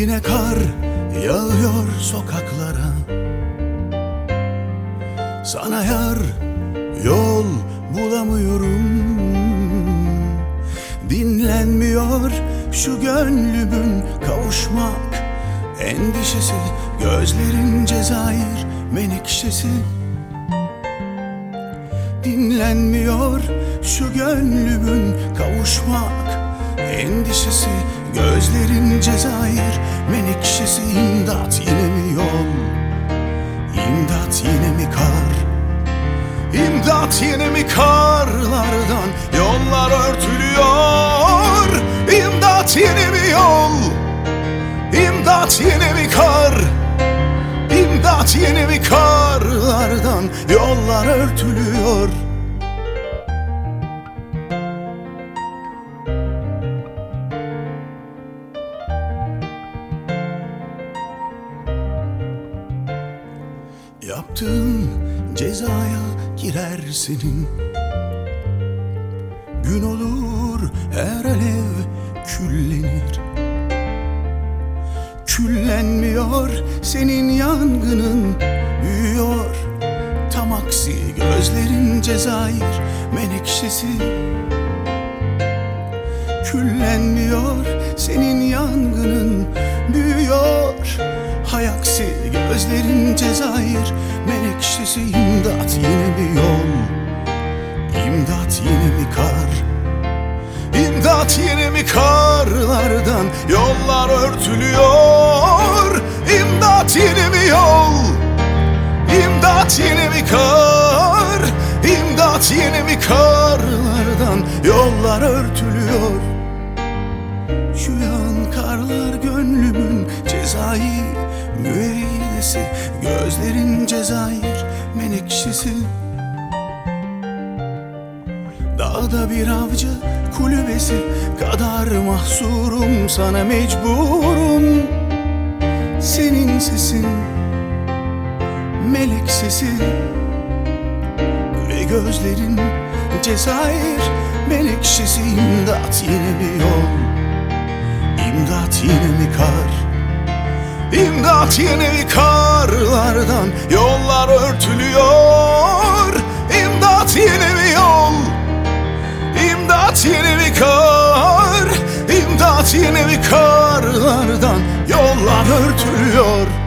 Yine kar yağıyor sokaklara. Sana yar yol bulamıyorum. Dinlenmiyor şu gönlümün kavuşmak endişesi. Gözlerin Cezayir menekşesi. Dinlenmiyor şu gönlümün kavuşmak endişesi. Gözlerin Cezayir menekşesi. İmdat yine mi yol? İmdat yine mi kar? İmdat yine mi karlardan yollar örtülüyor? İmdat yine mi yol? İmdat yine mi kar? İmdat yine mi karlardan yollar örtülüyor? Yaptığın cezaya girer senin. Gün olur her alev küllenir. Küllenmiyor senin yangının, büyüyor tam aksi. Gözlerin Cezayir menekşesi. Küllenmiyor senin yangının, büyüyor hay aksi. Gözlerin Cezayir menekşesi. İmdat yine mi yol? İmdat yine mi kar? İmdat yine mi karlardan yollar örtülüyor? İmdat yine mi yol? İmdat yine mi kar? İmdat yine mi karlardan yollar örtülüyor? Şu yağan karlar gönlümün Cezayir müeyyidesi. Gözlerin Cezayir menekşesi. Dağda bir avcı kulübesi kadar mahsurum, sana mecburum. Senin sesin melek sesi ve gözlerin Cezayir menekşesi. İmdat yine mi yol? İmdat yine mi kar? İmdat yine mi karlardan yollar örtülüyor? İmdat yine mi yol? İmdat yine mi kar? İmdat yine mi karlardan yollar örtülüyor?